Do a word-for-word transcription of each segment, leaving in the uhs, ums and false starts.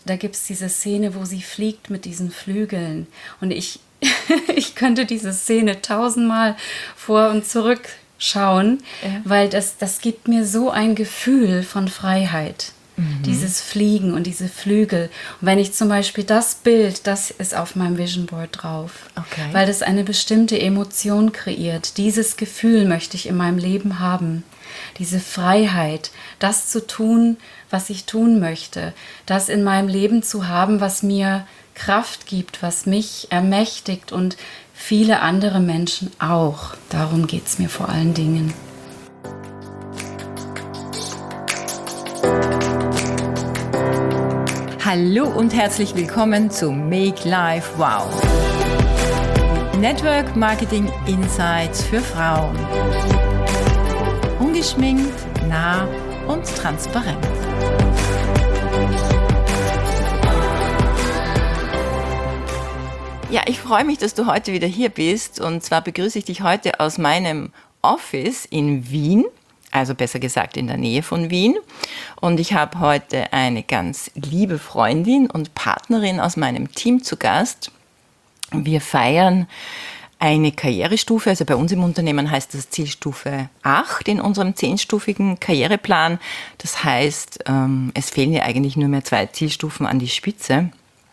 da gibt es diese Szene, wo sie fliegt mit diesen Flügeln. Und ich, ich könnte diese Szene tausendmal vor und zurück schauen, ja. weil das, das gibt mir so ein Gefühl von Freiheit. Mhm. Dieses Fliegen und diese Flügel. Und wenn ich zum Beispiel das Bild, das ist auf meinem Vision Board drauf, okay. weil das eine bestimmte Emotion kreiert. Dieses Gefühl möchte ich in meinem Leben haben. Diese Freiheit, das zu tun, was ich tun möchte. Das in meinem Leben zu haben, was mir Kraft gibt, was mich ermächtigt und viele andere Menschen auch. Darum geht es mir vor allen Dingen. Hallo und herzlich willkommen zu Make Life Wow. Network Marketing Insights für Frauen. Ungeschminkt, nah und transparent. Ja, ich freue mich, dass du heute wieder hier bist. Und zwar begrüße ich dich heute aus meinem Office in Wien. Also besser gesagt in der Nähe von Wien. Und ich habe heute eine ganz liebe Freundin und Partnerin aus meinem Team zu Gast. Wir feiern eine Karrierestufe, also bei uns im Unternehmen heißt das Zielstufe acht in unserem zehnstufigen Karriereplan. Das heißt, es fehlen ja eigentlich nur mehr zwei Zielstufen an die Spitze.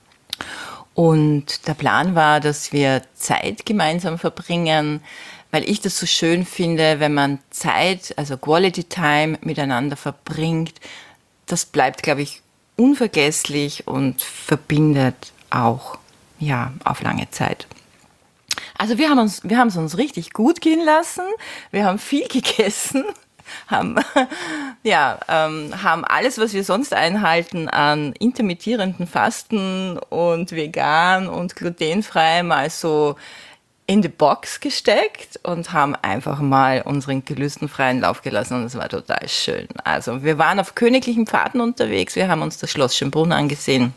Und der Plan war, dass wir Zeit gemeinsam verbringen, weil ich das so schön finde, wenn man Zeit, also Quality Time miteinander verbringt. Das bleibt, glaube ich, unvergesslich und verbindet auch, ja, auf lange Zeit. Also wir haben uns, wir haben es uns richtig gut gehen lassen. Wir haben viel gegessen, haben, ja, ähm, haben alles, was wir sonst einhalten an intermittierenden Fasten und vegan und glutenfrei mal so in die Box gesteckt und haben einfach mal unseren Gelüsten freien Lauf gelassen und es war total schön. Also wir waren auf königlichen Pfaden unterwegs, wir haben uns das Schloss Schönbrunn angesehen.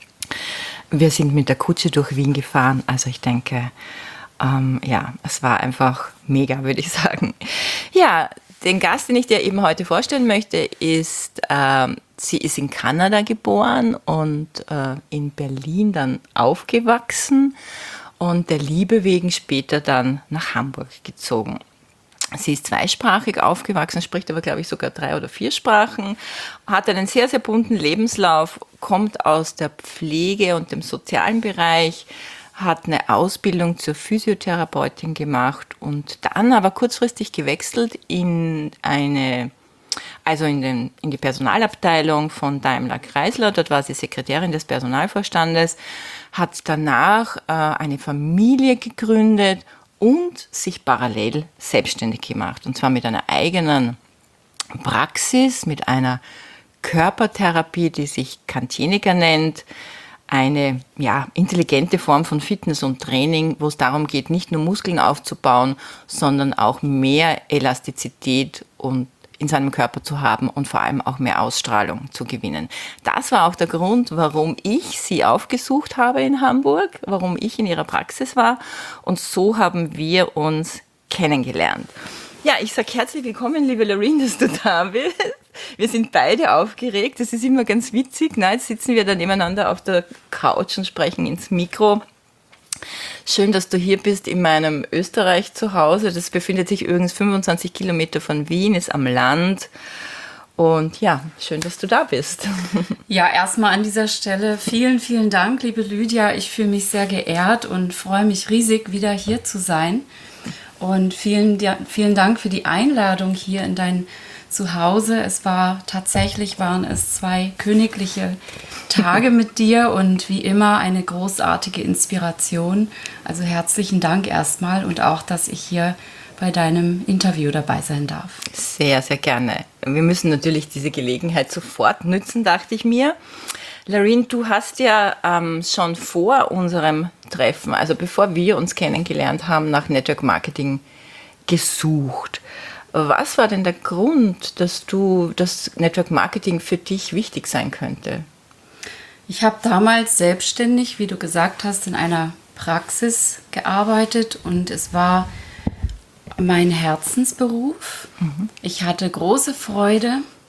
Wir sind mit der Kutsche durch Wien gefahren, also ich denke, ähm, ja, es war einfach mega, würde ich sagen. Ja, den Gast, den ich dir eben heute vorstellen möchte, ist, ähm, sie ist in Kanada geboren und äh, in Berlin dann aufgewachsen. Und der Liebe wegen später dann nach Hamburg gezogen. Sie ist zweisprachig aufgewachsen, spricht aber, glaube ich, sogar drei oder vier Sprachen, hat einen sehr, sehr bunten Lebenslauf, kommt aus der Pflege und dem sozialen Bereich, hat eine Ausbildung zur Physiotherapeutin gemacht und dann aber kurzfristig gewechselt in eine, also in, den, in die Personalabteilung von Daimler Chrysler. Dort war sie Sekretärin des Personalvorstandes, hat danach äh, eine Familie gegründet und sich parallel selbstständig gemacht. Und zwar mit einer eigenen Praxis, mit einer Körpertherapie, die sich Kantieniker nennt. Eine ja, intelligente Form von Fitness und Training, wo es darum geht, nicht nur Muskeln aufzubauen, sondern auch mehr Elastizität und in seinem Körper zu haben und vor allem auch mehr Ausstrahlung zu gewinnen. Das war auch der Grund, warum ich sie aufgesucht habe in Hamburg, warum ich in ihrer Praxis war und so haben wir uns kennengelernt. Ja, ich sage herzlich willkommen, liebe Loreen, dass du da bist. Wir sind beide aufgeregt, das ist immer ganz witzig. Na, jetzt sitzen wir da nebeneinander auf der Couch und sprechen ins Mikro. Schön, dass du hier bist in meinem Österreich zu Hause. Das befindet sich übrigens fünfundzwanzig Kilometer von Wien, ist am Land. Und ja, schön, dass du da bist. Ja, erstmal an dieser Stelle vielen, vielen Dank, liebe Lydia. Ich fühle mich sehr geehrt und freue mich riesig, wieder hier zu sein. Und vielen, vielen Dank für die Einladung hier in dein Zuhause. Es war tatsächlich, waren es zwei königliche Tage mit dir und wie immer eine großartige Inspiration. Also herzlichen Dank erstmal und auch, dass ich hier bei deinem Interview dabei sein darf. Sehr, sehr gerne. Wir müssen natürlich diese Gelegenheit sofort nützen, dachte ich mir. Loreen, du hast ja ähm, schon vor unserem Treffen, also bevor wir uns kennengelernt haben, nach Network Marketing gesucht. Was war denn der Grund, dass du das Network Marketing für dich wichtig sein könnte? Ich habe damals selbstständig, wie du gesagt hast, in einer Praxis gearbeitet und es war mein Herzensberuf. Mhm. Ich hatte große Freude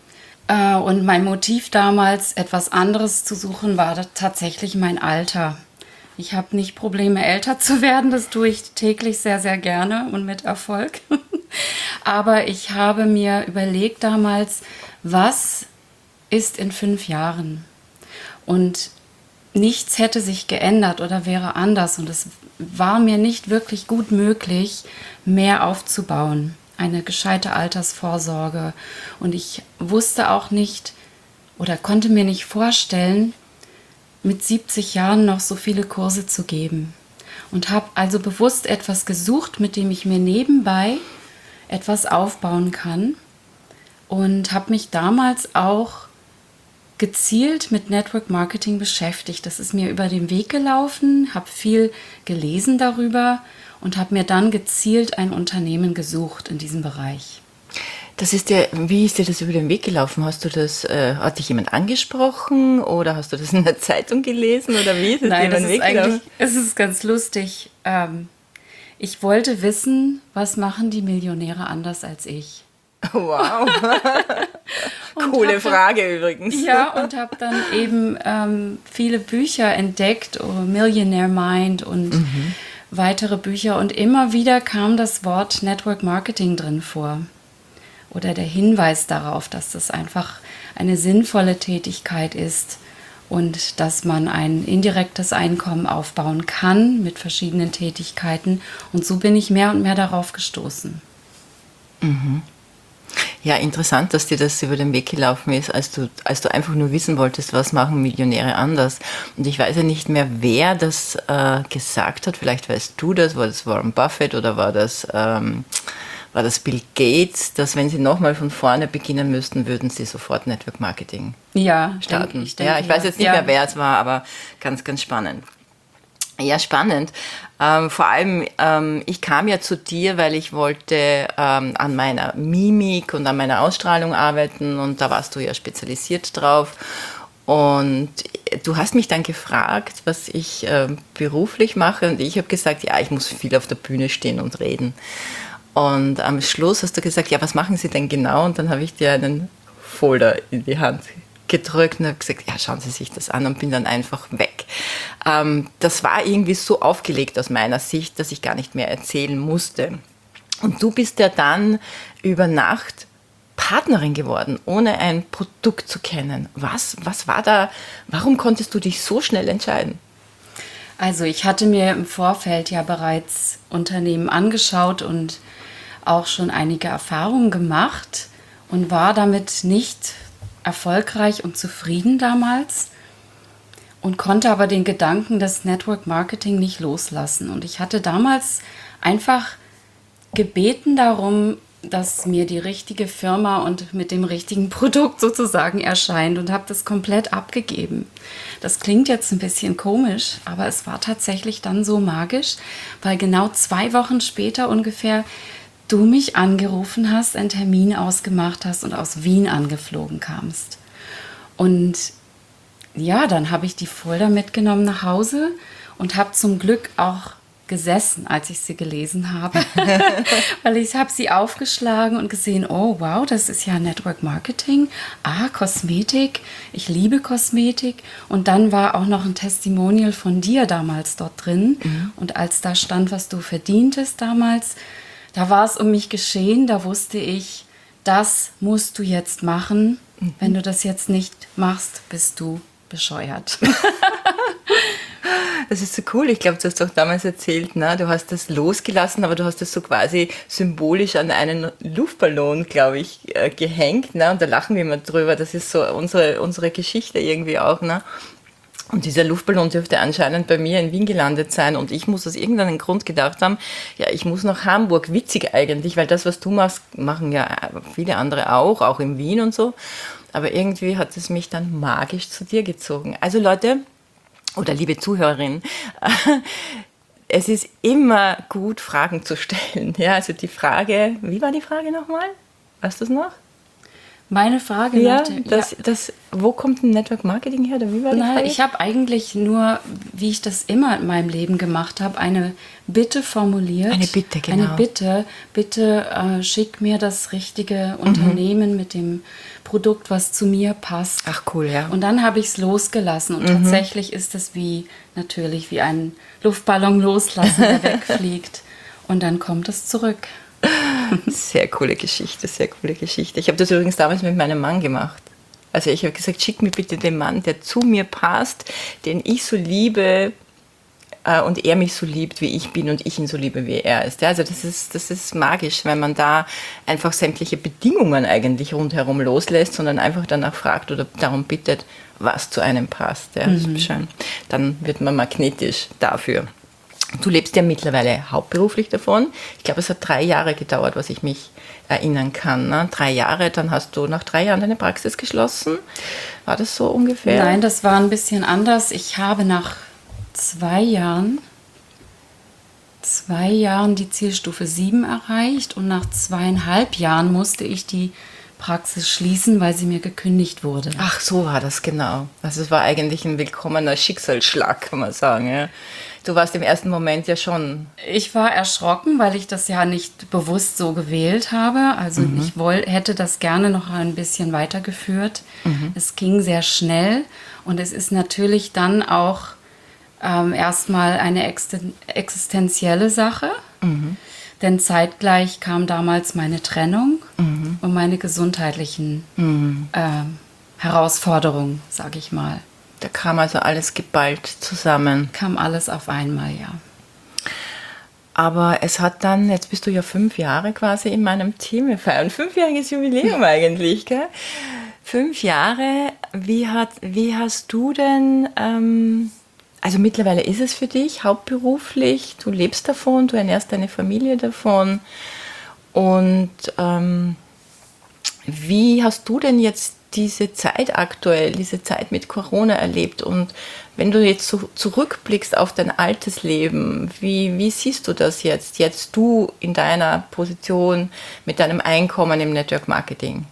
Äh, und mein Motiv damals, etwas anderes zu suchen, war tatsächlich mein Alter. Ich habe nicht Probleme, älter zu werden. Das tue ich täglich sehr, sehr gerne und mit Erfolg. Aber ich habe mir überlegt damals, was ist in fünf Jahren? Und nichts hätte sich geändert oder wäre anders. Und es war mir nicht wirklich gut möglich, mehr aufzubauen. Eine gescheite Altersvorsorge. Und ich wusste auch nicht oder konnte mir nicht vorstellen, mit siebzig Jahren noch so viele Kurse zu geben. Und habe also bewusst etwas gesucht, mit dem ich mir nebenbei etwas aufbauen kann. Und habe mich damals auch gezielt mit Network Marketing beschäftigt. Das ist mir über den Weg gelaufen, habe viel gelesen darüber und habe mir dann gezielt ein Unternehmen gesucht in diesem Bereich. Das ist dir, wie ist dir das über den Weg gelaufen? Hast du das, äh, hat dich jemand angesprochen oder hast du das in der Zeitung gelesen oder wie ist es Nein, dir über den Weg gelaufen? Es ist ganz lustig. Ähm, ich wollte wissen, was machen die Millionäre anders als ich? Wow. Coole dann, Frage übrigens. Ja, und habe dann eben ähm, viele Bücher entdeckt, oh, Millionaire Mind und mhm. weitere Bücher. Und immer wieder kam das Wort Network Marketing drin vor. Oder der Hinweis darauf, dass das einfach eine sinnvolle Tätigkeit ist und dass man ein indirektes Einkommen aufbauen kann mit verschiedenen Tätigkeiten. Und so bin ich mehr und mehr darauf gestoßen. Mhm. Ja, interessant, dass dir das über den Weg gelaufen ist, als du, als du einfach nur wissen wolltest, was machen Millionäre anders. Und ich weiß ja nicht mehr, wer das äh, gesagt hat. Vielleicht weißt du das. War das Warren Buffett oder war das... Ähm, war das Bill Gates, dass wenn sie nochmal von vorne beginnen müssten, würden sie sofort Network Marketing ja, starten. Denk, ich denke, ja, ich weiß ja. jetzt nicht ja. mehr, wer es war, aber ganz, ganz spannend. Ja, spannend. Ähm, vor allem, ähm, ich kam ja zu dir, weil ich wollte ähm, an meiner Mimik und an meiner Ausstrahlung arbeiten und da warst du ja spezialisiert drauf. Und du hast mich dann gefragt, was ich äh, beruflich mache und ich habe gesagt, ja, ich muss viel auf der Bühne stehen und reden. Und am Schluss hast du gesagt, ja, was machen Sie denn genau? Und dann habe ich dir einen Folder in die Hand gedrückt und habe gesagt, ja, schauen Sie sich das an und bin dann einfach weg. Ähm, das war irgendwie so aufgelegt aus meiner Sicht, dass ich gar nicht mehr erzählen musste. Und du bist ja dann über Nacht Partnerin geworden, ohne ein Produkt zu kennen. Was, was war da, warum konntest du dich so schnell entscheiden? Also ich hatte mir im Vorfeld ja bereits Unternehmen angeschaut und auch schon einige Erfahrungen gemacht und war damit nicht erfolgreich und zufrieden damals und konnte aber den Gedanken des Network Marketing nicht loslassen. Und ich hatte damals einfach gebeten darum, dass mir die richtige Firma und mit dem richtigen Produkt sozusagen erscheint und habe das komplett abgegeben. Das klingt jetzt ein bisschen komisch, aber es war tatsächlich dann so magisch, weil genau zwei Wochen später ungefähr du mich angerufen hast, einen Termin ausgemacht hast und aus Wien angeflogen kamst. Und ja, dann habe ich die Folder mitgenommen nach Hause und habe zum Glück auch gesessen, als ich sie gelesen habe, weil ich habe sie aufgeschlagen und gesehen, oh wow, das ist ja Network Marketing, ah, Kosmetik, ich liebe Kosmetik und dann war auch noch ein Testimonial von dir damals dort drin mhm. und als da stand, was du verdientest damals, da war es um mich geschehen, da wusste ich, das musst du jetzt machen, mhm. wenn du das jetzt nicht machst, bist du bescheuert. Das ist so cool. Ich glaube, du hast doch damals erzählt, na, du hast das losgelassen, aber du hast das so quasi symbolisch an einen Luftballon, glaube ich, äh, gehängt. Na, und da lachen wir immer drüber. Das ist so unsere, unsere Geschichte irgendwie auch. Na. Und dieser Luftballon dürfte anscheinend bei mir in Wien gelandet sein. Und ich muss aus irgendeinem Grund gedacht haben, ja, ich muss nach Hamburg. Witzig eigentlich, weil das, was du machst, machen ja viele andere auch, auch in Wien und so. Aber irgendwie hat es mich dann magisch zu dir gezogen. Also Leute, oder liebe Zuhörerin, es ist immer gut, Fragen zu stellen. Ja, also die Frage, wie war die Frage nochmal? Weißt du es noch? Meine Frage Ja, nach dem, das, ja, das, wo kommt ein Network Marketing her? Oder wie war die na, Frage? ich habe eigentlich nur, wie ich das immer in meinem Leben gemacht habe, eine Bitte formuliert. Eine Bitte, genau. Eine Bitte, bitte äh, schick mir das richtige Unternehmen mit dem Produkt, was zu mir passt. Ach cool, ja. Und dann habe ich es losgelassen. Und tatsächlich ist es wie, natürlich wie ein Luftballon loslassen, der wegfliegt. Und dann kommt es zurück. Sehr coole Geschichte, sehr coole Geschichte. Ich habe das übrigens damals mit meinem Mann gemacht. Also ich habe gesagt, schick mir bitte den Mann, der zu mir passt, den ich so liebe äh, und er mich so liebt, wie ich bin und ich ihn so liebe, wie er ist. Ja, also das ist, das ist magisch, wenn man da einfach sämtliche Bedingungen eigentlich rundherum loslässt, sondern einfach danach fragt oder darum bittet, was zu einem passt. Ja, das ist schön. Dann wird man magnetisch dafür. Du lebst ja mittlerweile hauptberuflich davon. Ich glaube, es hat drei Jahre gedauert, was ich mich erinnern kann. Ne? Drei Jahre, dann hast du nach drei Jahren deine Praxis geschlossen. War das so ungefähr? Nein, das war ein bisschen anders. Ich habe nach zwei Jahren, zwei Jahren die Zielstufe sieben erreicht und nach zweieinhalb Jahren musste ich die Praxis schließen, weil sie mir gekündigt wurde. Ach, so war das genau. Also es war eigentlich ein willkommener Schicksalsschlag, kann man sagen. Ja. Du warst im ersten Moment ja schon... Ich war erschrocken, weil ich das ja nicht bewusst so gewählt habe. Also mhm. ich woll, hätte das gerne noch ein bisschen weitergeführt. Mhm. Es ging sehr schnell und es ist natürlich dann auch ähm, erstmal eine existen- existenzielle Sache. Mhm. Denn zeitgleich kam damals meine Trennung mhm. und meine gesundheitlichen mhm. äh, Herausforderungen, sage ich mal. Da kam also alles geballt zusammen. Kam alles auf einmal, ja. Aber es hat dann, jetzt bist du ja fünf Jahre quasi in meinem Team, wir feiern fünfjähriges Jubiläum eigentlich, gell? Fünf Jahre, wie, hat, wie hast du denn... Ähm, Also mittlerweile ist es für dich hauptberuflich, du lebst davon, du ernährst deine Familie davon. Und ähm, wie hast du denn jetzt diese Zeit aktuell, diese Zeit mit Corona erlebt? Und wenn du jetzt so zurückblickst auf dein altes Leben, wie, wie siehst du das jetzt? Jetzt du in deiner Position mit deinem Einkommen im Network Marketing?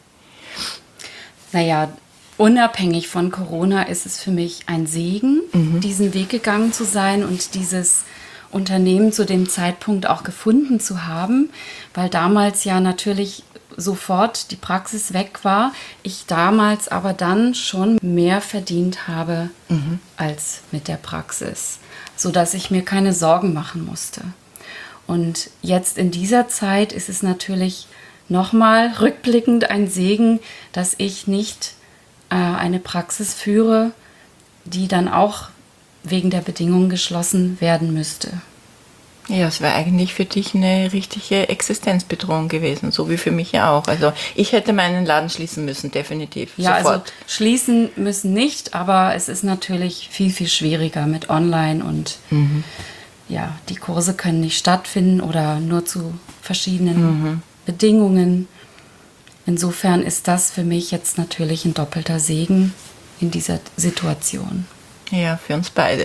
Naja, unabhängig von Corona ist es für mich ein Segen, mhm. diesen Weg gegangen zu sein und dieses Unternehmen zu dem Zeitpunkt auch gefunden zu haben, weil damals ja natürlich sofort die Praxis weg war, ich damals aber dann schon mehr verdient habe mhm. als mit der Praxis, sodass ich mir keine Sorgen machen musste. Und jetzt in dieser Zeit ist es natürlich nochmal rückblickend ein Segen, dass ich nicht eine Praxis führe, die dann auch wegen der Bedingungen geschlossen werden müsste. Ja, es wäre eigentlich für dich eine richtige Existenzbedrohung gewesen, so wie für mich ja auch. Also ich hätte meinen Laden schließen müssen, definitiv. Ja, sofort. Also schließen müssen nicht, aber es ist natürlich viel, viel schwieriger mit Online und mhm. ja, die Kurse können nicht stattfinden oder nur zu verschiedenen mhm. Bedingungen. Insofern ist das für mich jetzt natürlich ein doppelter Segen in dieser Situation. Ja, für uns beide.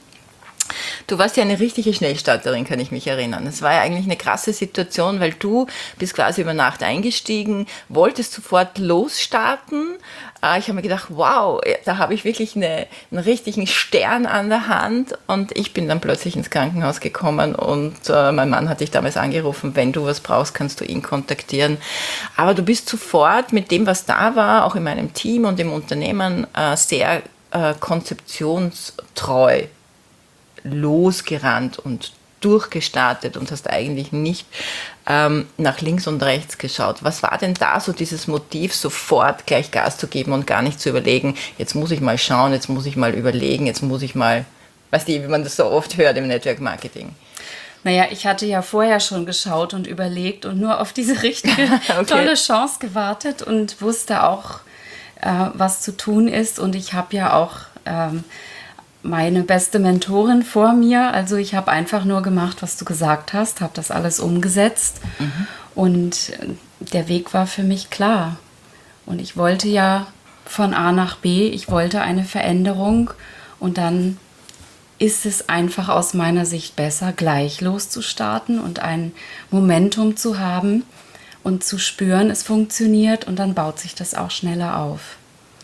Du warst ja eine richtige Schnellstarterin, kann ich mich erinnern. Es war ja eigentlich eine krasse Situation, weil du bist quasi über Nacht eingestiegen, wolltest sofort losstarten. Ich habe mir gedacht, wow, da habe ich wirklich eine, einen richtigen Stern an der Hand. Und ich bin dann plötzlich ins Krankenhaus gekommen und äh, mein Mann hat dich damals angerufen, wenn du was brauchst, kannst du ihn kontaktieren. Aber du bist sofort mit dem, was da war, auch in meinem Team und im Unternehmen, äh, sehr äh, konzeptionstreu losgerannt und durchgestartet und hast eigentlich nicht ähm, nach links und rechts geschaut. Was war denn da so dieses Motiv, sofort gleich Gas zu geben und gar nicht zu überlegen, jetzt muss ich mal schauen, jetzt muss ich mal überlegen, jetzt muss ich mal, weißt du, wie man das so oft hört im Network Marketing? Naja, ich hatte ja vorher schon geschaut und überlegt und nur auf diese richtige okay. tolle Chance gewartet und wusste auch, äh, was zu tun ist. Und ich habe ja auch ähm, meine beste Mentorin vor mir. Also ich habe einfach nur gemacht, was du gesagt hast, habe das alles umgesetzt. Mhm. Und der Weg war für mich klar. Und ich wollte ja von A nach B, ich wollte eine Veränderung. Und dann ist es einfach aus meiner Sicht besser, gleich loszustarten und ein Momentum zu haben und zu spüren, es funktioniert und dann baut sich das auch schneller auf.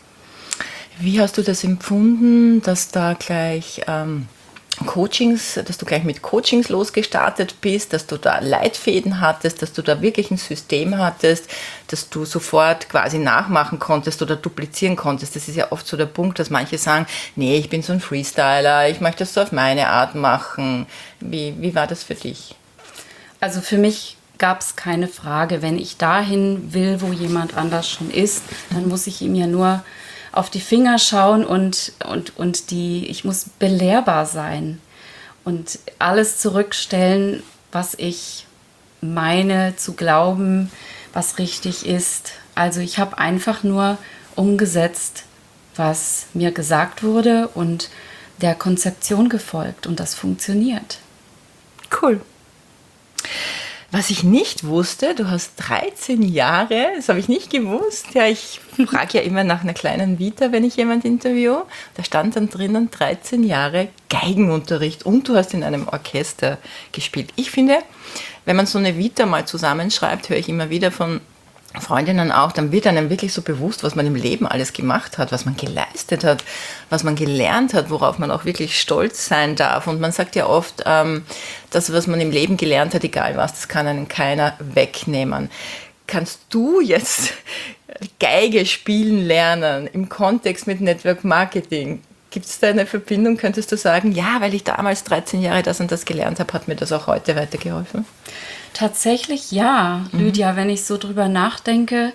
Wie hast du das empfunden, dass da gleich ähm, Coachings, dass du gleich mit Coachings losgestartet bist, dass du da Leitfäden hattest, dass du da wirklich ein System hattest, dass du sofort quasi nachmachen konntest oder duplizieren konntest? Das ist ja oft so der Punkt, dass manche sagen, nee, ich bin so ein Freestyler, ich möchte das so auf meine Art machen. Wie, wie war das für dich? Also für mich gab es keine Frage. Wenn ich dahin will, wo jemand anders schon ist, dann muss ich ihm ja nur auf die Finger schauen und, und, und die, ich muss belehrbar sein und alles zurückstellen, was ich meine zu glauben, was richtig ist. Also ich habe einfach nur umgesetzt, was mir gesagt wurde und der Konzeption gefolgt und das funktioniert. Cool. Was ich nicht wusste, du hast dreizehn Jahre, das habe ich nicht gewusst. Ja, ich frage ja immer nach einer kleinen Vita, wenn ich jemanden interviewe. Da stand dann drinnen dreizehn Jahre Geigenunterricht und du hast in einem Orchester gespielt. Ich finde, wenn man so eine Vita mal zusammenschreibt, höre ich immer wieder von Freundinnen auch, dann wird einem wirklich so bewusst, was man im Leben alles gemacht hat, was man geleistet hat, was man gelernt hat, worauf man auch wirklich stolz sein darf. Und man sagt ja oft, ähm, das, was man im Leben gelernt hat, egal was, das kann einen keiner wegnehmen. Kannst du jetzt Geige spielen lernen im Kontext mit Network Marketing? Gibt es da eine Verbindung? Könntest du sagen, ja, weil ich damals dreizehn Jahre das und das gelernt habe, hat mir das auch heute weitergeholfen? Tatsächlich ja, Lydia, mhm. wenn ich so drüber nachdenke,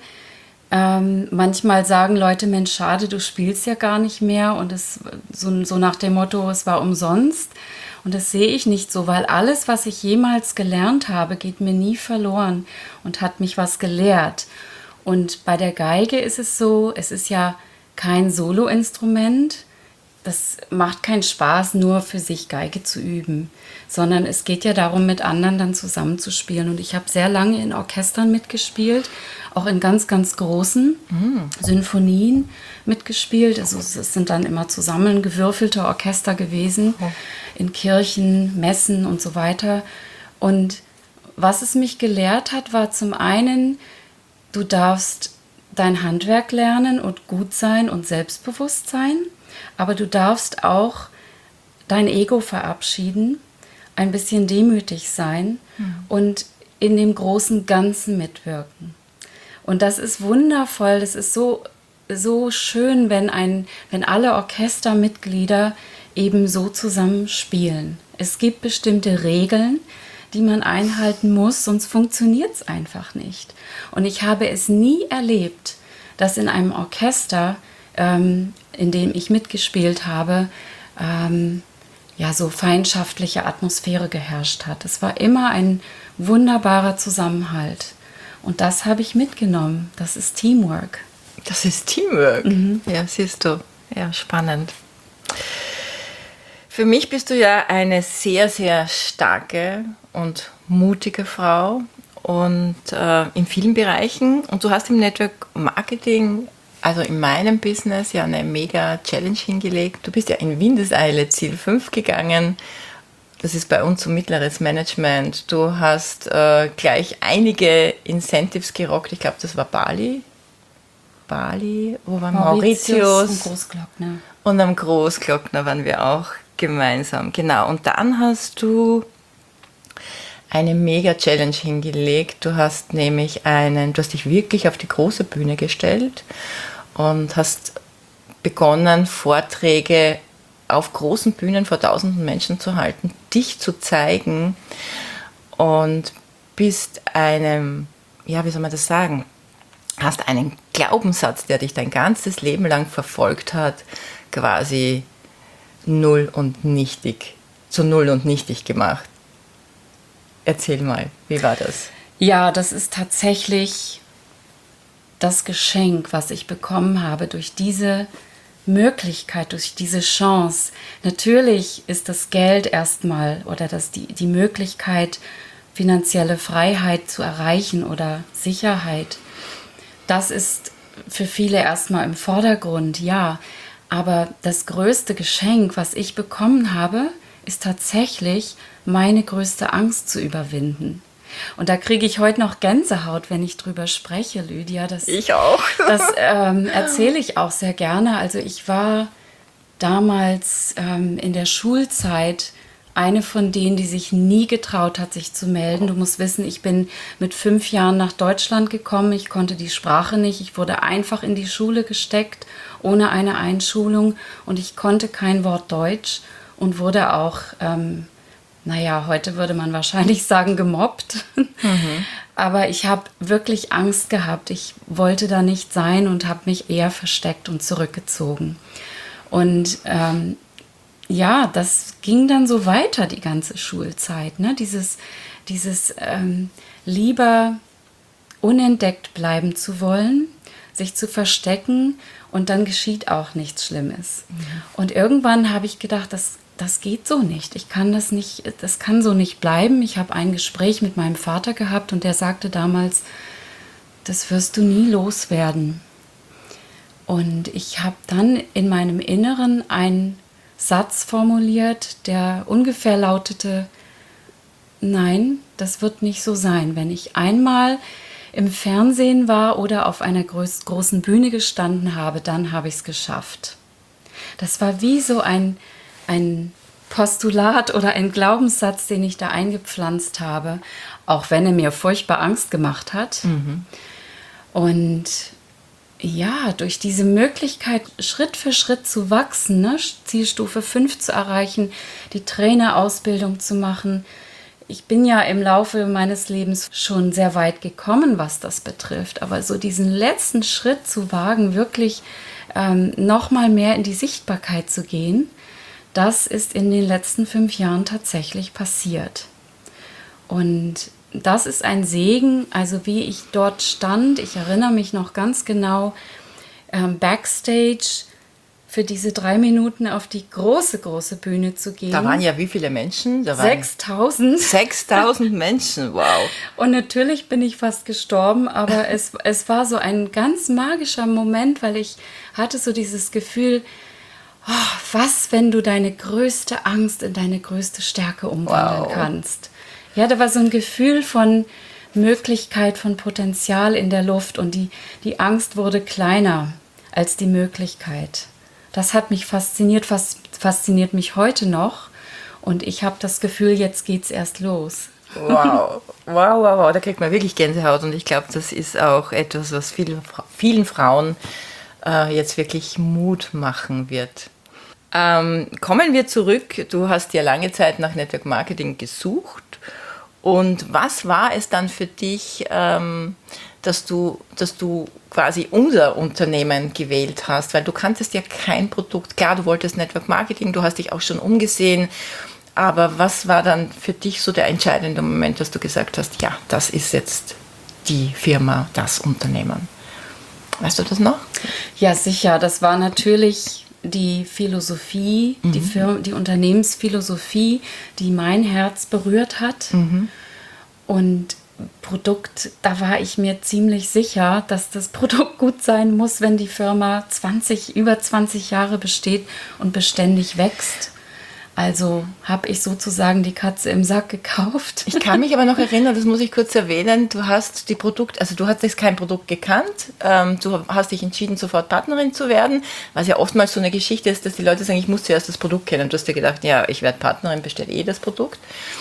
ähm, manchmal sagen Leute, Mensch, schade, du spielst ja gar nicht mehr und es so, so nach dem Motto, es war umsonst. Und das sehe ich nicht so, weil alles, was ich jemals gelernt habe, geht mir nie verloren und hat mich was gelehrt. Und bei der Geige ist es so, es ist ja kein Soloinstrument. Das macht keinen Spaß, nur für sich Geige zu üben, sondern es geht ja darum, mit anderen dann zusammenzuspielen. Und ich habe sehr lange in Orchestern mitgespielt, auch in ganz, ganz großen mm. Sinfonien mitgespielt. Also es sind dann immer zusammengewürfelte Orchester gewesen, oh. in Kirchen, Messen und so weiter. Und was es mich gelehrt hat, war zum einen, du darfst dein Handwerk lernen und gut sein und selbstbewusst sein. Aber du darfst auch dein Ego verabschieden, ein bisschen demütig sein mhm. und in dem großen Ganzen mitwirken. Und das ist wundervoll, das ist so, so schön, wenn, ein, wenn alle Orchestermitglieder eben so zusammen spielen. Es gibt bestimmte Regeln, die man einhalten muss, sonst funktioniert es einfach nicht. Und ich habe es nie erlebt, dass in einem Orchester ähm, in dem ich mitgespielt habe, ähm, ja, so feindschaftliche Atmosphäre geherrscht hat. Es war immer ein wunderbarer Zusammenhalt. Und das habe ich mitgenommen. Das ist Teamwork. Das ist Teamwork? Mhm. Ja, siehst du. Ja, spannend. Für mich bist du ja eine sehr, sehr starke und mutige Frau und äh, in vielen Bereichen. Und du hast im Network Marketing, also in meinem Business, ja eine mega Challenge hingelegt. Du bist ja in Windeseile Ziel fünf gegangen. Das ist bei uns so mittleres Management. Du hast äh, gleich einige Incentives gerockt. Ich glaube, das war Bali. Bali, wo war Mauritius? Mauritius und Großglockner. Und am Großglockner waren wir auch gemeinsam. Genau. Und dann hast du eine mega Challenge hingelegt. Du hast nämlich einen, du hast dich wirklich auf die große Bühne gestellt und hast begonnen, Vorträge auf großen Bühnen vor tausenden Menschen zu halten, dich zu zeigen und bist einem, ja, wie soll man das sagen, hast einen Glaubenssatz, der dich dein ganzes Leben lang verfolgt hat, quasi null und nichtig, zu null und nichtig gemacht. Erzähl mal, wie war das? Ja, das ist tatsächlich das Geschenk, was ich bekommen habe durch diese Möglichkeit, durch diese Chance. Natürlich ist das Geld erstmal oder das, die, die Möglichkeit, finanzielle Freiheit zu erreichen oder Sicherheit. Das ist für viele erstmal im Vordergrund, ja. Aber das größte Geschenk, was ich bekommen habe, ist tatsächlich meine größte Angst zu überwinden. Und da kriege ich heute noch Gänsehaut, wenn ich drüber spreche, Lydia. Das, ich auch. Das ähm, erzähle ich auch sehr gerne. Also ich war damals ähm, in der Schulzeit eine von denen, die sich nie getraut hat, sich zu melden. Du musst wissen, ich bin mit fünf Jahren nach Deutschland gekommen. Ich konnte die Sprache nicht. Ich wurde einfach in die Schule gesteckt, ohne eine Einschulung. Und ich konnte kein Wort Deutsch und wurde auch, ähm, naja, heute würde man wahrscheinlich sagen, gemobbt. Mhm. Aber ich habe wirklich Angst gehabt. Ich wollte da nicht sein und habe mich eher versteckt und zurückgezogen. Und ähm, ja, das ging dann so weiter, die ganze Schulzeit. Ne? Dieses, dieses ähm, lieber unentdeckt bleiben zu wollen, sich zu verstecken und dann geschieht auch nichts Schlimmes. Mhm. Und irgendwann habe ich gedacht, das, das geht so nicht. Ich kann das nicht, das kann so nicht bleiben. Ich habe ein Gespräch mit meinem Vater gehabt und der sagte damals, das wirst du nie loswerden. Und ich habe dann in meinem Inneren ein Satz formuliert, der ungefähr lautete, nein, das wird nicht so sein. Wenn ich einmal im Fernsehen war oder auf einer groß, großen Bühne gestanden habe, dann habe ich es geschafft. Das war wie so ein, ein Postulat oder ein Glaubenssatz, den ich da eingepflanzt habe, auch wenn er mir furchtbar Angst gemacht hat. Mhm. Und ja, durch diese Möglichkeit, Schritt für Schritt zu wachsen, ne? Zielstufe fünf zu erreichen, die Trainerausbildung zu machen. Ich bin ja im Laufe meines Lebens schon sehr weit gekommen, was das betrifft. Aber so diesen letzten Schritt zu wagen, wirklich ähm, noch mal mehr in die Sichtbarkeit zu gehen, das ist in den letzten fünf Jahren tatsächlich passiert. Und das ist ein Segen, also wie ich dort stand, ich erinnere mich noch ganz genau, ähm, Backstage für diese drei Minuten auf die große, große Bühne zu gehen. Da waren ja wie viele Menschen? Da waren sechstausend. sechstausend Menschen, wow. Und natürlich bin ich fast gestorben, aber es, es war so ein ganz magischer Moment, weil ich hatte so dieses Gefühl, oh, was, wenn du deine größte Angst in deine größte Stärke umwandeln wow. kannst. Ja, da war so ein Gefühl von Möglichkeit, von Potenzial in der Luft und die, die Angst wurde kleiner als die Möglichkeit. Das hat mich fasziniert, fas- fasziniert mich heute noch und ich habe das Gefühl, jetzt geht's erst los. Wow, wow, wow, wow, da kriegt man wirklich Gänsehaut und ich glaube, das ist auch etwas, was vielen, vielen Frauen äh, jetzt wirklich Mut machen wird. Ähm, kommen wir zurück, du hast ja lange Zeit nach Network Marketing gesucht. Und was war es dann für dich, ähm, dass du, dass du quasi unser Unternehmen gewählt hast? Weil du kanntest ja kein Produkt. Klar, du wolltest Network Marketing, du hast dich auch schon umgesehen. Aber was war dann für dich so der entscheidende Moment, dass du gesagt hast, ja, das ist jetzt die Firma, das Unternehmen? Weißt du das noch? Ja, sicher. Das war natürlich die Philosophie, mhm. die, Firma, die Unternehmensphilosophie, die mein Herz berührt hat. Mhm. Und Produkt, da war ich mir ziemlich sicher, dass das Produkt gut sein muss, wenn die Firma zwanzig, über zwanzig Jahre besteht und beständig wächst. Also habe ich sozusagen die Katze im Sack gekauft. Ich kann mich aber noch erinnern, das muss ich kurz erwähnen, du hast die Produkt, also du hattest kein Produkt gekannt, ähm, du hast dich entschieden, sofort Partnerin zu werden, was ja oftmals so eine Geschichte ist, dass die Leute sagen, ich muss zuerst das Produkt kennen. Du hast dir gedacht, ja, ich werde Partnerin, bestelle eh das Produkt.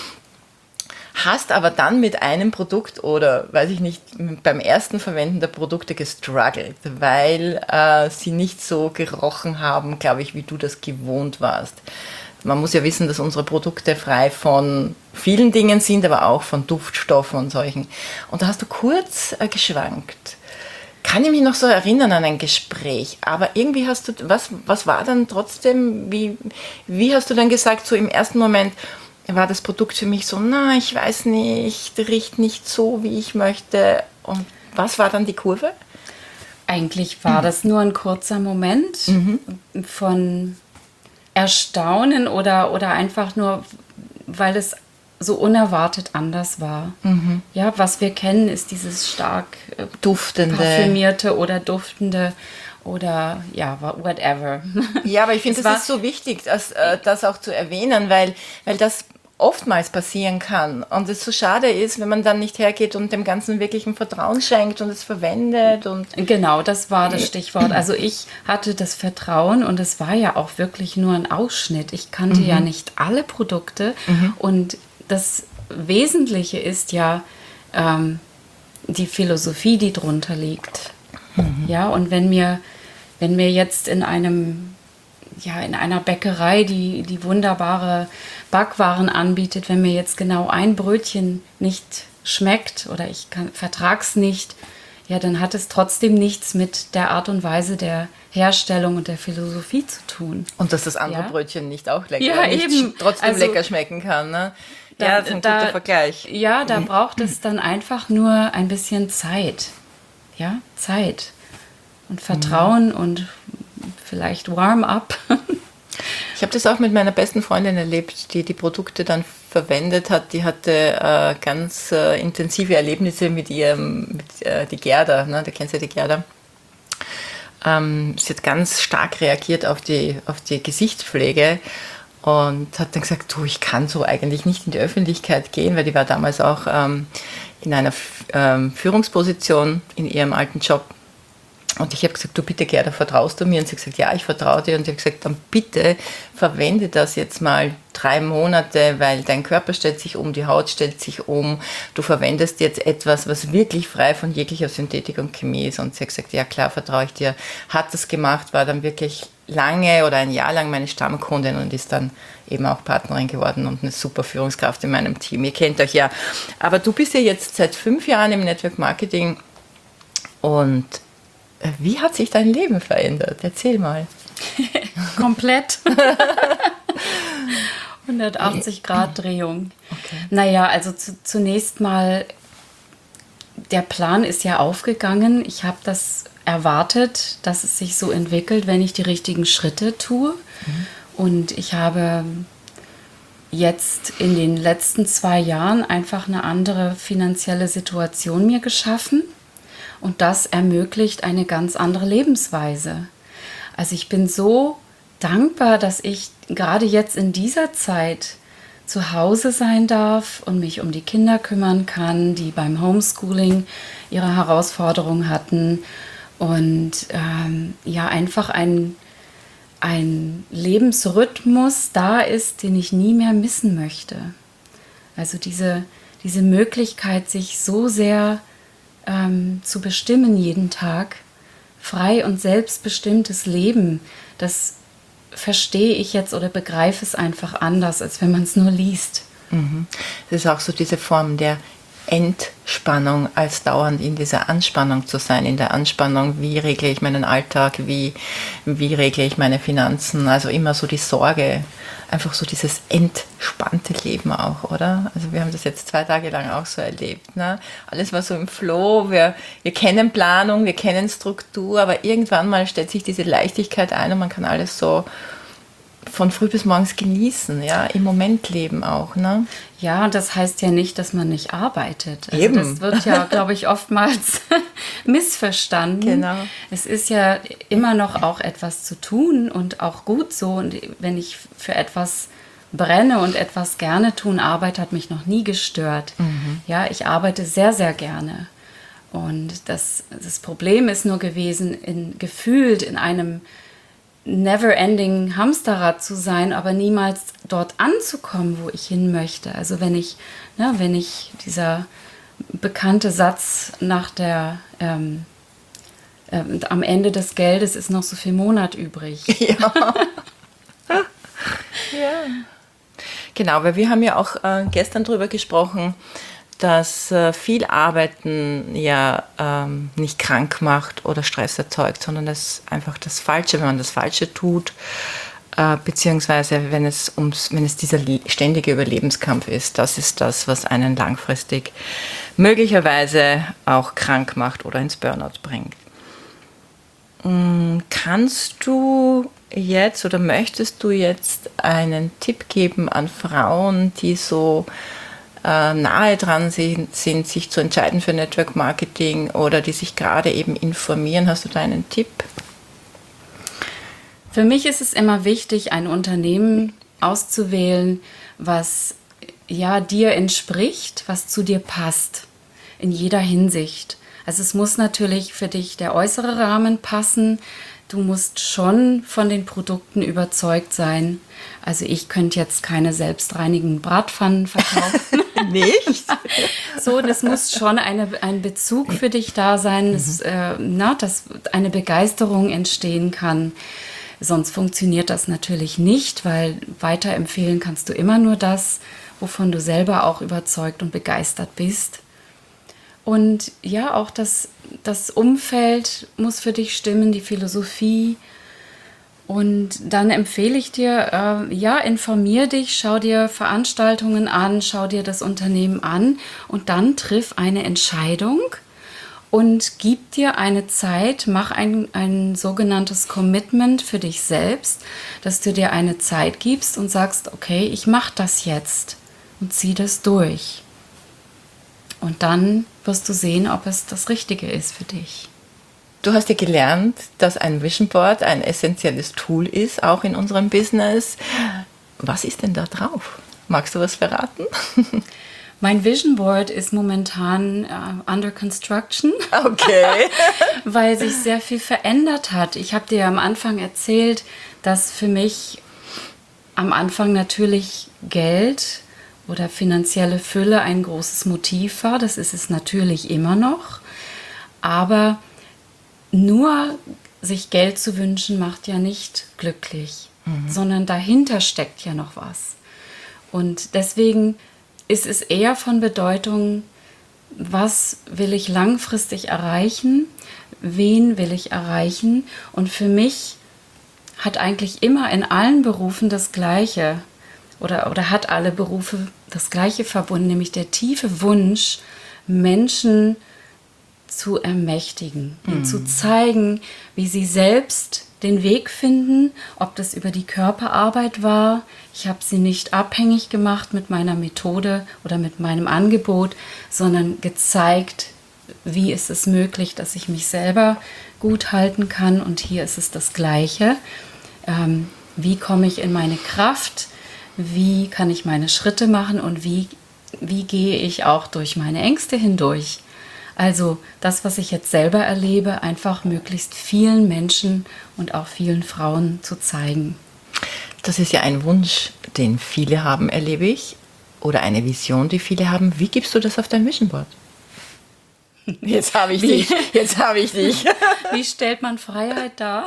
Hast aber dann mit einem Produkt oder, weiß ich nicht, beim ersten Verwenden der Produkte gestruggelt, weil äh, sie nicht so gerochen haben, glaube ich, wie du das gewohnt warst. Man muss ja wissen, dass unsere Produkte frei von vielen Dingen sind, aber auch von Duftstoffen und solchen. Und da hast du kurz äh, geschwankt. Kann ich mich noch so erinnern an ein Gespräch, aber irgendwie hast du, was, was war dann trotzdem, wie, wie hast du dann gesagt, so im ersten Moment, war das Produkt für mich so, na, ich weiß nicht, riecht nicht so, wie ich möchte. Und was war dann die Kurve? Eigentlich war mhm. das nur ein kurzer Moment mhm. von Erstaunen oder, oder einfach nur, weil es so unerwartet anders war. Mhm. Ja, was wir kennen, ist dieses stark äh, duftende, parfümierte oder duftende oder ja, whatever. Ja, aber ich finde, das ist so wichtig, das, äh, das auch zu erwähnen, weil, weil das oftmals passieren kann. Und es so schade ist, wenn man dann nicht hergeht und dem Ganzen wirklich ein Vertrauen schenkt und es verwendet. Und genau, das war das Stichwort. Also ich hatte das Vertrauen und es war ja auch wirklich nur ein Ausschnitt. Ich kannte mhm. ja nicht alle Produkte. Mhm. Und das Wesentliche ist ja ähm, die Philosophie, die drunter liegt. Mhm. Ja, und wenn mir, wenn mir jetzt in einem ja, in einer Bäckerei, die, die wunderbare Backwaren anbietet, wenn mir jetzt genau ein Brötchen nicht schmeckt oder ich kann, vertrag's nicht, ja, dann hat es trotzdem nichts mit der Art und Weise der Herstellung und der Philosophie zu tun. Und dass das andere ja? Brötchen nicht auch lecker, ja, nicht eben. trotzdem also, lecker schmecken kann. Ne? Da, ja, das ist ein da, guter Vergleich. Ja, da braucht es dann einfach nur ein bisschen Zeit. Ja, Zeit. Und Vertrauen mhm. und vielleicht Warm-up. Ich habe das auch mit meiner besten Freundin erlebt, die die Produkte dann verwendet hat. Die hatte äh, ganz äh, intensive Erlebnisse mit ihrem, mit äh, die Gerda, ne? Du kennst ja die Gerda. Ähm, sie hat ganz stark reagiert auf die, auf die Gesichtspflege und hat dann gesagt, du, ich kann so eigentlich nicht in die Öffentlichkeit gehen, weil die war damals auch ähm, in einer ähm, Führungsposition in ihrem alten Job. Und ich habe gesagt, du bitte Gerda, vertraust du mir? Und sie hat gesagt, ja, ich vertraue dir. Und ich habe gesagt, dann bitte verwende das jetzt mal drei Monate, weil dein Körper stellt sich um, die Haut stellt sich um. Du verwendest jetzt etwas, was wirklich frei von jeglicher Synthetik und Chemie ist. Und sie hat gesagt, ja klar, vertraue ich dir. Hat das gemacht, war dann wirklich lange oder ein Jahr lang meine Stammkundin und ist dann eben auch Partnerin geworden und eine super Führungskraft in meinem Team. Ihr kennt euch ja. Aber du bist ja jetzt seit fünf Jahren im Network Marketing und wie hat sich dein Leben verändert? Erzähl mal. Komplett. hundertachtzig Grad Drehung. Okay. Naja, also zu, zunächst mal, der Plan ist ja aufgegangen. Ich habe das erwartet, dass es sich so entwickelt, wenn ich die richtigen Schritte tue. Mhm. Und ich habe jetzt in den letzten zwei Jahren einfach eine andere finanzielle Situation mir geschaffen. Und das ermöglicht eine ganz andere Lebensweise. Also ich bin so dankbar, dass ich gerade jetzt in dieser Zeit zu Hause sein darf und mich um die Kinder kümmern kann, die beim Homeschooling ihre Herausforderungen hatten. Und ähm, ja, einfach ein, ein Lebensrhythmus da ist, den ich nie mehr missen möchte. Also diese, diese Möglichkeit, sich so sehr Ähm, zu bestimmen jeden Tag, frei und selbstbestimmtes Leben, das verstehe ich jetzt oder begreife es einfach anders, als wenn man es nur liest. Mhm. Das ist auch so diese Form der Entspannung, als dauernd in dieser Anspannung zu sein, in der Anspannung, wie regle ich meinen Alltag, wie, wie regle ich meine Finanzen, also immer so die Sorge, einfach so dieses entspannte Leben auch, oder? Also wir haben das jetzt zwei Tage lang auch so erlebt, ne? Alles war so im Flow, wir, wir kennen Planung, wir kennen Struktur, aber irgendwann mal stellt sich diese Leichtigkeit ein und man kann alles so von früh bis morgens genießen, ja, im Moment leben auch, ne? Ja, und das heißt ja nicht, dass man nicht arbeitet. Also Eben. Das wird ja, glaube ich, oftmals missverstanden. Genau. Es ist ja immer noch auch etwas zu tun und auch gut so. Und wenn ich für etwas brenne und etwas gerne tun, Arbeit hat mich noch nie gestört. Mhm. Ja, ich arbeite sehr, sehr gerne. Und das, das Problem ist nur gewesen, in, gefühlt in einem never-ending Hamsterrad zu sein, aber niemals dort anzukommen, wo ich hin möchte. Also wenn ich, ne, wenn ich dieser bekannte Satz nach der ähm, äh, am Ende des Geldes ist noch so viel Monat übrig. Ja. Ja. Genau, weil wir haben ja auch äh, gestern darüber gesprochen, dass äh, viel Arbeiten ja ähm, nicht krank macht oder Stress erzeugt, sondern es einfach das Falsche, wenn man das Falsche tut, äh, beziehungsweise wenn es, ums, wenn es dieser ständige Überlebenskampf ist, das ist das, was einen langfristig möglicherweise auch krank macht oder ins Burnout bringt. Kannst du jetzt oder möchtest du jetzt einen Tipp geben an Frauen, die so nahe dran sind, sind, sich zu entscheiden für Network Marketing oder die sich gerade eben informieren? Hast du da einen Tipp? Für mich ist es immer wichtig, ein Unternehmen auszuwählen, was ja, dir entspricht, was zu dir passt, in jeder Hinsicht. Also es muss natürlich für dich der äußere Rahmen passen. Du musst schon von den Produkten überzeugt sein. Also ich könnte jetzt keine selbstreinigenden Bratpfannen verkaufen. Nicht? So, das muss schon eine, ein Bezug für dich da sein, dass, äh, na, dass eine Begeisterung entstehen kann. Sonst funktioniert das natürlich nicht, weil weiterempfehlen kannst du immer nur das, wovon du selber auch überzeugt und begeistert bist. Und ja, auch das, das Umfeld muss für dich stimmen, die Philosophie. Und dann empfehle ich dir, äh, ja, informier dich, schau dir Veranstaltungen an, schau dir das Unternehmen an und dann triff eine Entscheidung und gib dir eine Zeit, mach ein, ein sogenanntes Commitment für dich selbst, dass du dir eine Zeit gibst und sagst, okay, ich mache das jetzt und zieh das durch. Und dann wirst du sehen, ob es das Richtige ist für dich. Du hast ja gelernt, dass ein Vision Board ein essentielles Tool ist, auch in unserem Business. Was ist denn da drauf? Magst du was verraten? Mein Vision Board ist momentan uh, under construction, okay, weil sich sehr viel verändert hat. Ich habe dir ja am Anfang erzählt, dass für mich am Anfang natürlich Geld oder finanzielle Fülle ein großes Motiv war. Das ist es natürlich immer noch. Aber nur sich Geld zu wünschen, macht ja nicht glücklich, mhm. sondern dahinter steckt ja noch was. Und deswegen ist es eher von Bedeutung, was will ich langfristig erreichen, wen will ich erreichen. Und für mich hat eigentlich immer in allen Berufen das Gleiche oder, oder hat alle Berufe das Gleiche verbunden, nämlich der tiefe Wunsch, Menschen zu ermächtigen und mm. zu zeigen, wie sie selbst den Weg finden, ob das über die Körperarbeit war. Ich habe sie nicht abhängig gemacht mit meiner Methode oder mit meinem Angebot, sondern gezeigt, wie ist es möglich, dass ich mich selber gut halten kann. Und hier ist es das Gleiche. Ähm, wie komme ich in meine Kraft? Wie kann ich meine Schritte machen? Und wie, wie gehe ich auch durch meine Ängste hindurch? Also das, was ich jetzt selber erlebe, einfach möglichst vielen Menschen und auch vielen Frauen zu zeigen. Das ist ja ein Wunsch, den viele haben, erlebe ich, oder eine Vision, die viele haben. Wie gibst du das auf dein Vision Board? Jetzt habe ich Wie? dich, jetzt habe ich dich. Wie stellt man Freiheit dar?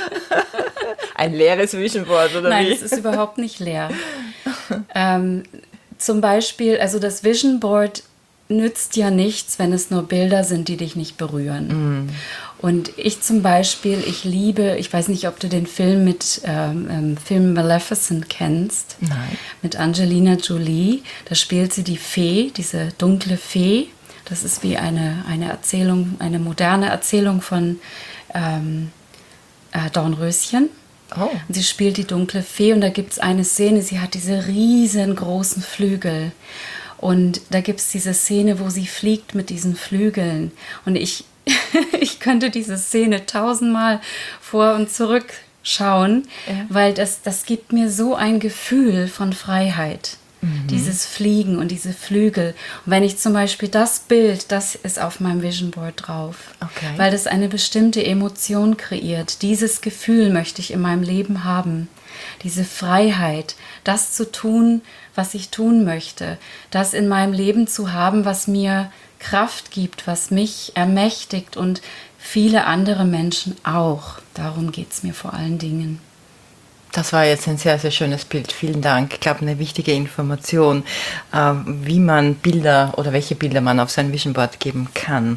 Ein leeres Vision Board, oder Nein, wie? es ist überhaupt nicht leer. ähm, zum Beispiel, also das Vision Board nützt ja nichts, wenn es nur Bilder sind, die dich nicht berühren. Mm. Und ich zum Beispiel, ich liebe, ich weiß nicht, ob du den Film mit ähm, ähm, Film Maleficent kennst. Nein. Mit Angelina Jolie. Da spielt sie die Fee, diese dunkle Fee. Das ist wie eine, eine Erzählung, eine moderne Erzählung von ähm, äh, Dornröschen. Oh. Und sie spielt die dunkle Fee und da gibt es eine Szene, sie hat diese riesengroßen Flügel. Und da gibt es diese Szene, wo sie fliegt mit diesen Flügeln. Und ich, ich könnte diese Szene tausendmal vor und zurück schauen, ja. weil das, das gibt mir so ein Gefühl von Freiheit. Mhm. Dieses Fliegen und diese Flügel. Und wenn ich zum Beispiel das Bild, das ist auf meinem Vision Board drauf. Okay. Weil das eine bestimmte Emotion kreiert. Dieses Gefühl möchte ich in meinem Leben haben. Diese Freiheit, das zu tun, was ich tun möchte, das in meinem Leben zu haben, was mir Kraft gibt, was mich ermächtigt und viele andere Menschen auch. Darum geht es mir vor allen Dingen. Das war jetzt ein sehr, sehr schönes Bild. Vielen Dank. Ich glaube, eine wichtige Information, wie man Bilder oder welche Bilder man auf sein Vision Board geben kann.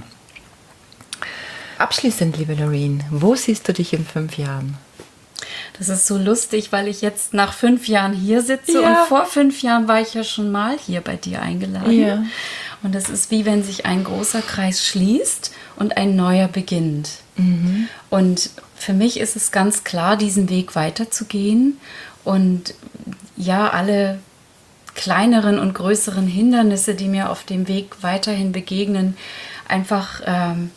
Abschließend, liebe Loreen, wo siehst du dich in fünf Jahren? Das ist so lustig, weil ich jetzt nach fünf Jahren hier sitze ja. und vor fünf Jahren war ich ja schon mal hier bei dir eingeladen. Ja. Und es ist wie wenn sich ein großer Kreis schließt und ein neuer beginnt. Mhm. Und für mich ist es ganz klar, diesen Weg weiterzugehen und ja, alle kleineren und größeren Hindernisse, die mir auf dem Weg weiterhin begegnen, einfach ähm,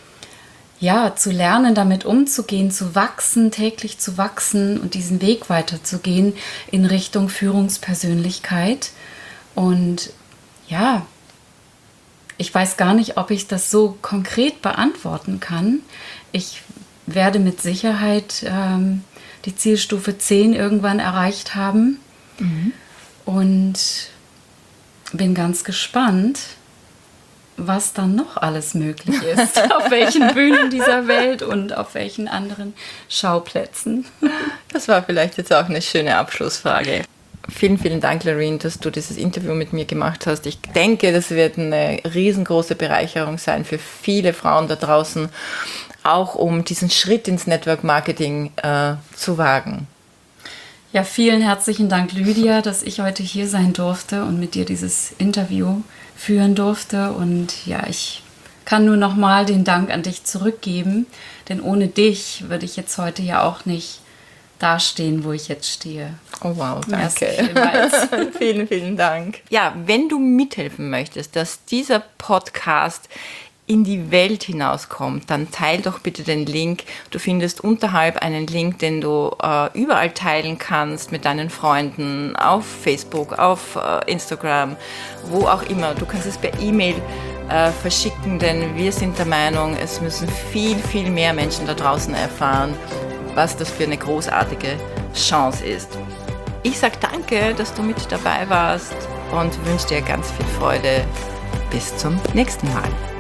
ja, zu lernen, damit umzugehen, zu wachsen, täglich zu wachsen und diesen Weg weiterzugehen in Richtung Führungspersönlichkeit. Und ja, ich weiß gar nicht, ob ich das so konkret beantworten kann. Ich werde mit Sicherheit ähm, die Zielstufe zehn irgendwann erreicht haben. Mhm. Und bin ganz gespannt, was dann noch alles möglich ist, auf welchen Bühnen dieser Welt und auf welchen anderen Schauplätzen. Das war vielleicht jetzt auch eine schöne Abschlussfrage. Vielen, vielen Dank, Loreen, dass du dieses Interview mit mir gemacht hast. Ich denke, das wird eine riesengroße Bereicherung sein für viele Frauen da draußen, auch um diesen Schritt ins Network Marketing äh, zu wagen. Ja, vielen herzlichen Dank, Lydia, dass ich heute hier sein durfte und mit dir dieses Interview führen durfte. Und ja, ich kann nur nochmal den Dank an dich zurückgeben, denn ohne dich würde ich jetzt heute ja auch nicht dastehen, wo ich jetzt stehe. Oh wow, danke. Vielen, vielen Dank. Ja, wenn du mithelfen möchtest, dass dieser Podcast in die Welt hinauskommt, dann teil doch bitte den Link. Du findest unterhalb einen Link, den du äh, überall teilen kannst mit deinen Freunden, auf Facebook, auf äh, Instagram, wo auch immer. Du kannst es per E-Mail äh, verschicken, denn wir sind der Meinung, es müssen viel, viel mehr Menschen da draußen erfahren, was das für eine großartige Chance ist. Ich sage danke, dass du mit dabei warst und wünsche dir ganz viel Freude. Bis zum nächsten Mal.